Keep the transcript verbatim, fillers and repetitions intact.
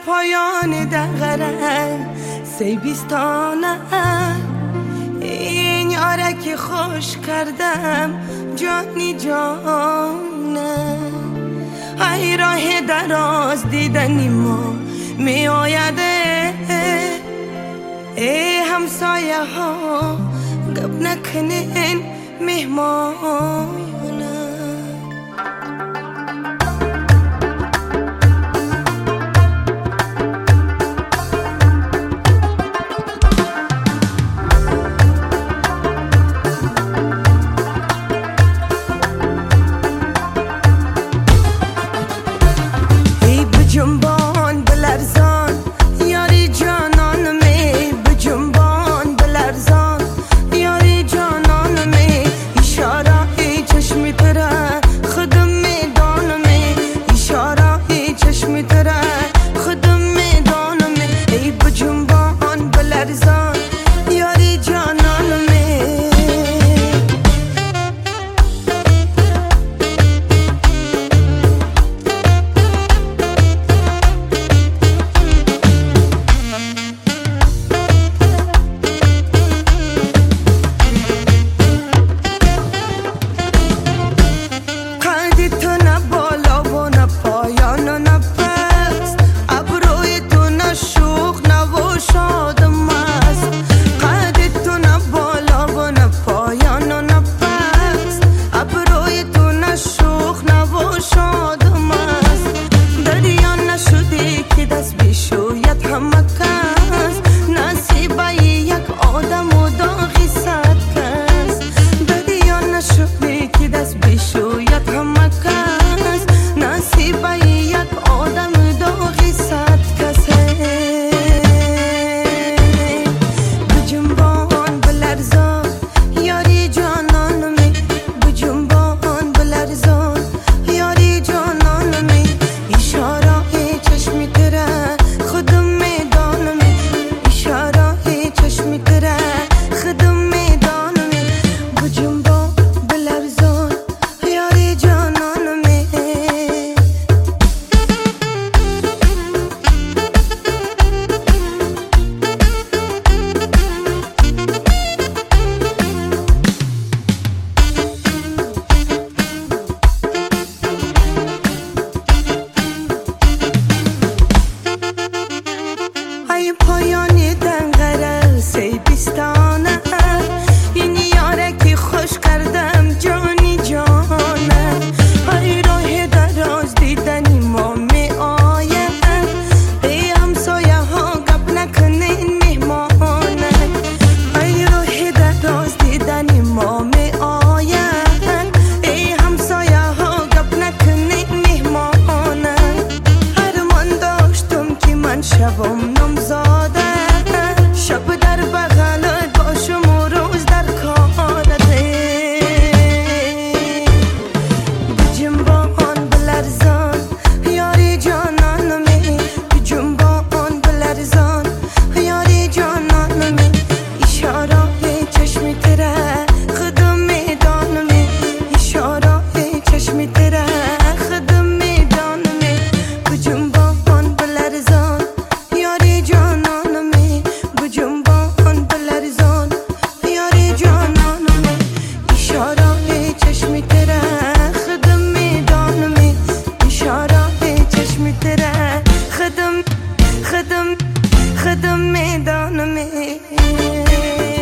پایان دقره سی بیستانه این یاره که خوش کردم جانی جانه ای راه دراز دیدنی ما می آیده ای همسایه ها گپ نکنین مهمانه جنبان بلرزان یاری جانان می بجنبان بلرزان یاری جانان می اشاره ای چشمی تره خودم میدانم می اشاره ای چشمی تره خودم میدانم می ای بجنبان بلرزان یاری جانان می پایانی دنگره سی بیستانه این یاره که خوش کردم جانی جانه ای راه دراز دیدنی ما می آیه ای همسایه ها گپ نکنین مهمانه ای راه دراز دیدنی ما می آیه ای همسایه ها گپ نکنین مهمانه هرمان داشتم که من شبم نمزاده شب در بغلت باشم و روز در کارت بجنبان بلرزان یاری جانان می بجنبان بلرزان یاری جانان می اشاره چشمی تره خودم میدانم می اشاره چشمی تره خودم میدانم می بجنبان بلرزان یاری جانان می بجنبان بلرزان یاری جانان می اشاره چشمی تره خودم میدانم می اشاره چشمی تره خودم خودم خودم میدانم می